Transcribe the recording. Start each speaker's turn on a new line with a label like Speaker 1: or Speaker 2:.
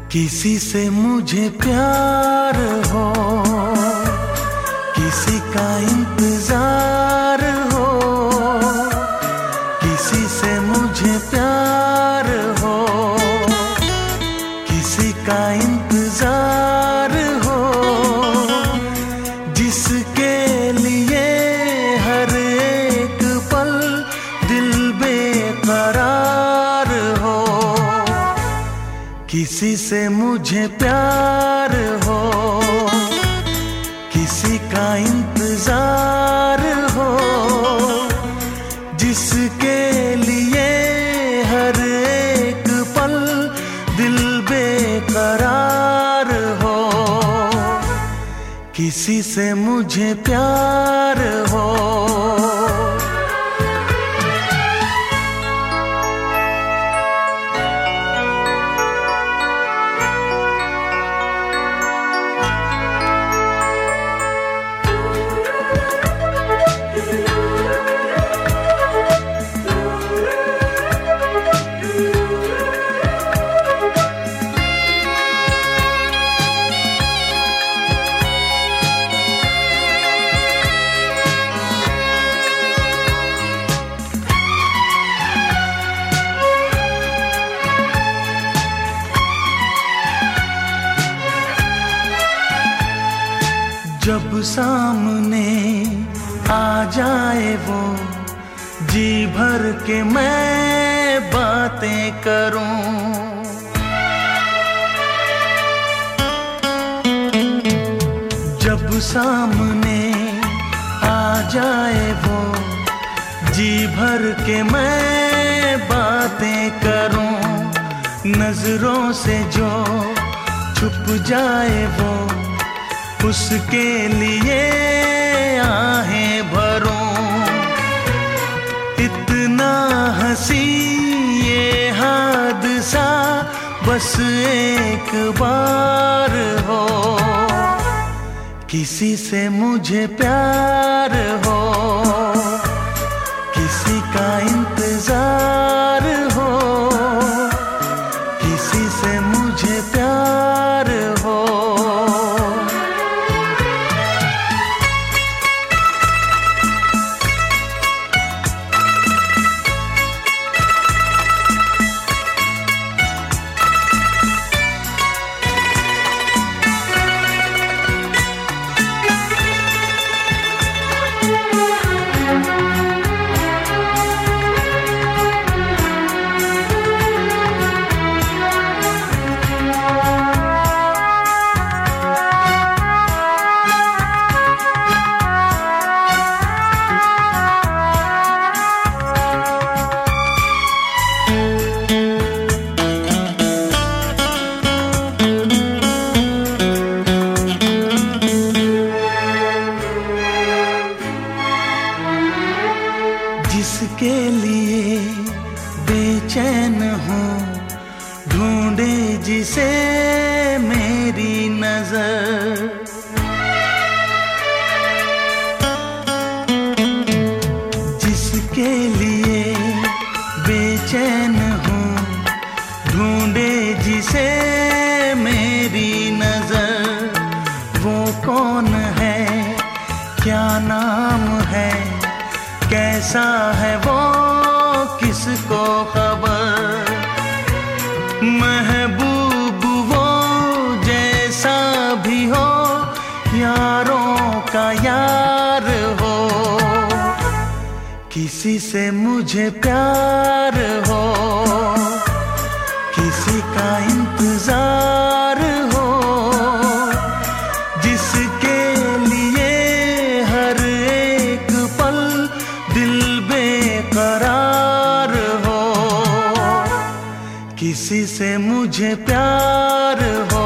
Speaker 1: किसी से मुझे प्यार हो, किसी का इंतजार हो, किसी से मुझे प्यार हो, किसी का इंतजार हो, जिसके लिए हर एक पल दिल बेकरार हो। किसी से मुझे प्यार हो, किसी का इंतजार हो, जिसके लिए हर एक पल दिल बेकरार हो। किसी से मुझे प्यार हो। जब सामने आ जाए वो, जी भर के मैं बातें करूं। जब सामने आ जाए वो, जी भर के मैं बातें करूं। नजरों से जो छुप जाए वो, उसके लिए आहें भरूं। इतना हंसी ये हादसा बस एक बार हो। किसी से मुझे प्यार हो, किसी का इंतजार हो, किसी से मुझे प्यार हो। जिसके लिए बेचैन हूँ, ढूंढे जिसे मेरी नजर। जिसके लिए बेचैन हूँ, ढूंढे जिसे मेरी नजर। वो कौन है, क्या नाम है, कैसा है वो, किसको खबर। महबूब वो जैसा भी हो, यारों का यार हो। किसी से मुझे प्यार हो, किसी का इंतजार हो, जिसके लिए हर एक पल दिल बेकरार हो। किसी से मुझे प्यार हो।